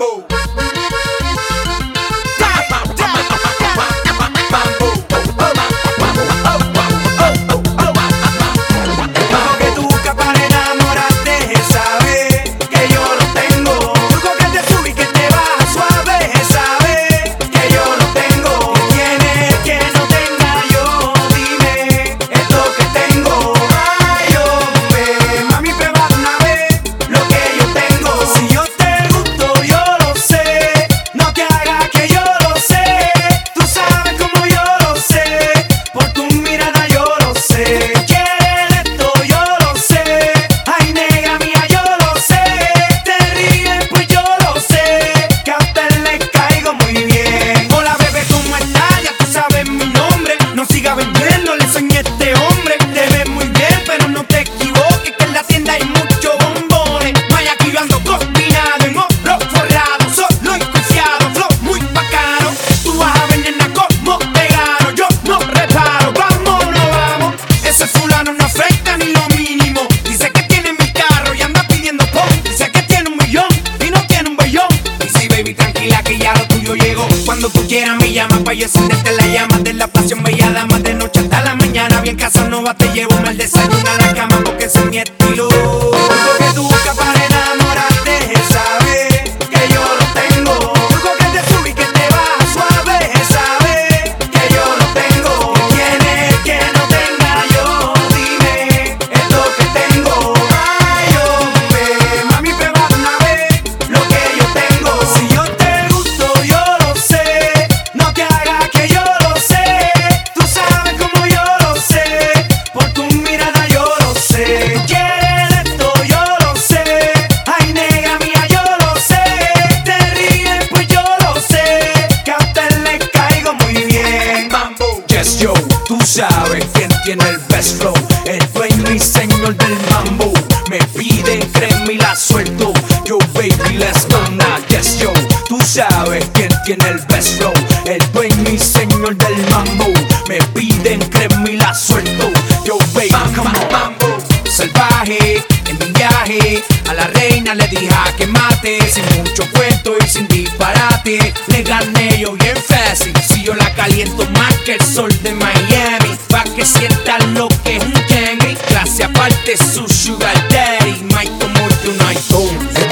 Mambo. Bajo que tú buscas para enamorarte, sabes que yo lo tengo. Truco que te sube y que te baja suave, sabes que yo lo tengo. ¿Qué tienes que no tenga yo? Dime, es lo que tengo. Ay, hombre, mami, prueba de una vez lo que yo tengo. Si yo te gusto, yo lo sé. No te hagas que yo lo sé. Tú sabes como yo lo sé. Por tu mirada yo lo sé. Quieres esto, yo lo sé. Ay, nega mía, yo lo sé. Te ríes, pues yo lo sé. Que a usted le caigo muy bien. Hola, bebé, ¿cómo estás? Ya tú sabes mi nombre. No sigas vendiendo, le soñé a este hombre. Te ves muy bien, pero no te equivoques, que en la tienda hay muchos bombones. Vaya que yo ando combinado en oro forrado, solo y confiado, flow muy bacano. Tú vas a ver, nena, como te gano. Yo no reparo, vamos, no vamos. Ese fulano no afecta ni lo mínimo. Dice que tiene mi carro y anda pidiendo pon. Dice que tiene 1 millón y no tiene un bellón. Y sí, baby, tranquila que ya lo tuyo llegó. Cuando tú quieras me llamas pa' yo encenderte la llama de la pasión, bella dama, de noche hasta la mañana. Bien Casanova, te llevo mal desayuno a la cama porque ese es mi estilo. Truco que tú buscas para enamorarte, sabes que yo lo tengo. Truco que te sube y que te baja suave, sabes que yo lo tengo. ¿Qué tienes que no tenga yo? Dime, es lo que tengo. Ay, hombre, mami, prueba de una vez lo que yo tengo. Si yo te gusto, yo lo sé. No te hagas que yo lo sé. Tú sabes como yo lo sé. Por tu mirada yo lo sé. Quieres esto, yo lo sé. Ay, nega mía, yo lo sé. Te ríes, pues yo lo sé. Que a usted le caigo muy bien. Mambo. Yes, yo, tú sabes quién tiene el best flow. El dueño y señor del mambo. Me piden crema y la suelto. Yo, baby, let's go now. Yes, yo, tú sabes quién tiene el best flow. El dueño y señor del mambo. Me piden crema y la suelto. Yo, baby, come on. Mambo. Salvaje, en mi viaje a la reina le dije a que mate. Sin mucho cuento y sin disparate, le gané yo bien fácil. Si yo la caliento más que el sol de Miami, pa' que sienta lo que es un candy. Clase aparte su sugar daddy, Mike como you know.